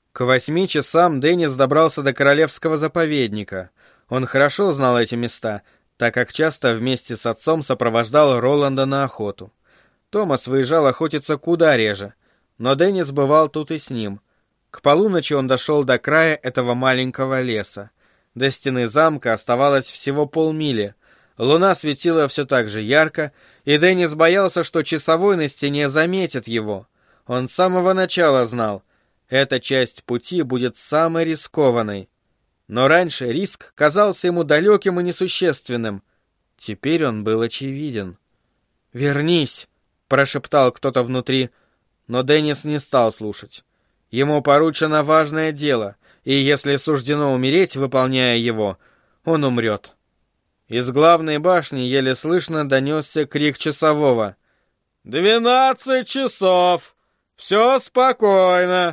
К 8 часам Деннис добрался до королевского заповедника. Он хорошо знал эти места, так как часто вместе с отцом сопровождал Роланда на охоту. Томас выезжал охотиться куда реже, но Деннис бывал тут и с ним. К полуночи он дошел до края этого маленького леса. До стены замка оставалось всего полмили. Луна светила все так же ярко, и Деннис боялся, что часовой на стене заметит его. Он с самого начала знал, эта часть пути будет самой рискованной. Но раньше риск казался ему далеким и несущественным. Теперь он был очевиден. «Вернись!» — прошептал кто-то внутри, но Деннис не стал слушать. Ему поручено важное дело, и если суждено умереть, выполняя его, он умрет. Из главной башни еле слышно донесся крик часового. 12 часов! Все спокойно!»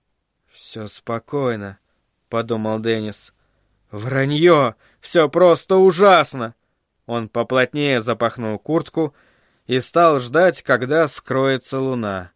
«Все спокойно», — подумал Деннис. «Вранье! Все просто ужасно!» Он поплотнее запахнул куртку и стал ждать, когда скроется луна.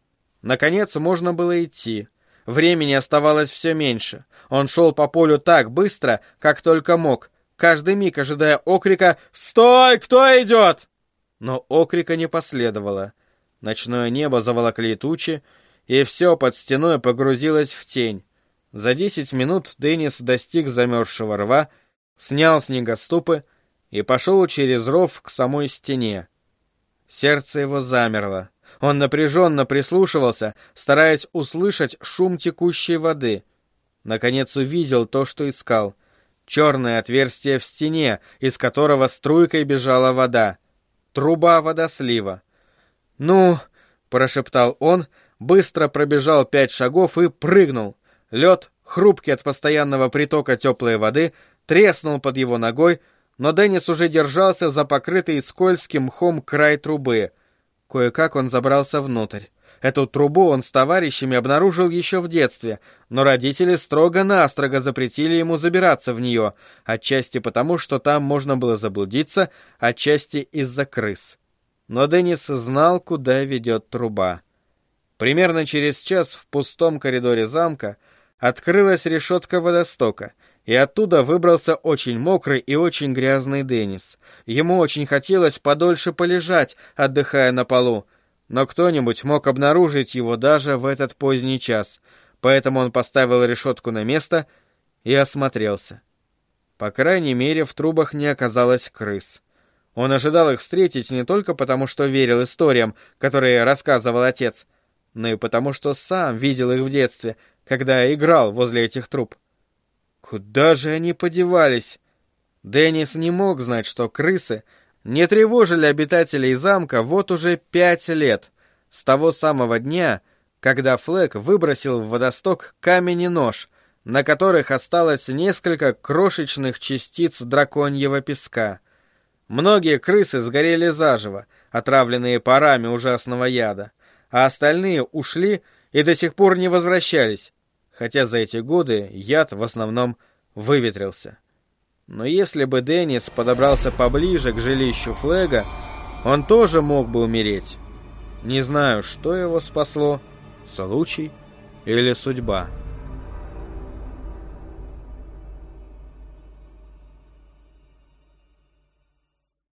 Наконец можно было идти. Времени оставалось все меньше. Он шел по полю так быстро, как только мог, каждый миг ожидая окрика «Стой! Кто идет?» Но окрика не последовало. Ночное небо заволокли тучи, и все под стеной погрузилось в тень. За 10 минут Деннис достиг замерзшего рва, снял снегоступы и пошел через ров к самой стене. Сердце его замерло. Он напряженно прислушивался, стараясь услышать шум текущей воды. Наконец увидел то, что искал. Черное отверстие в стене, из которого струйкой бежала вода. Труба водослива. «Ну!» — прошептал он, быстро пробежал 5 шагов и прыгнул. Лед, хрупкий от постоянного притока теплой воды, треснул под его ногой, но Деннис уже держался за покрытый скользким мхом край трубы. Кое-как он забрался внутрь. Эту трубу он с товарищами обнаружил еще в детстве, но родители строго-настрого запретили ему забираться в нее, отчасти потому, что там можно было заблудиться, отчасти из-за крыс. Но Деннис знал, куда ведет труба. Примерно через час в пустом коридоре замка открылась решетка водостока, и оттуда выбрался очень мокрый и очень грязный Деннис. Ему очень хотелось подольше полежать, отдыхая на полу, но кто-нибудь мог обнаружить его даже в этот поздний час, поэтому он поставил решетку на место и осмотрелся. По крайней мере, в трубах не оказалось крыс. Он ожидал их встретить не только потому, что верил историям, которые рассказывал отец, но и потому, что сам видел их в детстве, когда играл возле этих труб. Куда же они подевались? Деннис не мог знать, что крысы не тревожили обитателей замка вот уже 5 лет, с того самого дня, когда Флэк выбросил в водосток камень и нож, на которых осталось несколько крошечных частиц драконьего песка. Многие крысы сгорели заживо, отравленные парами ужасного яда, а остальные ушли и до сих пор не возвращались, хотя за эти годы яд в основном выветрился. Но если бы Деннис подобрался поближе к жилищу Флэга, он тоже мог бы умереть. Не знаю, что его спасло, случай или судьба.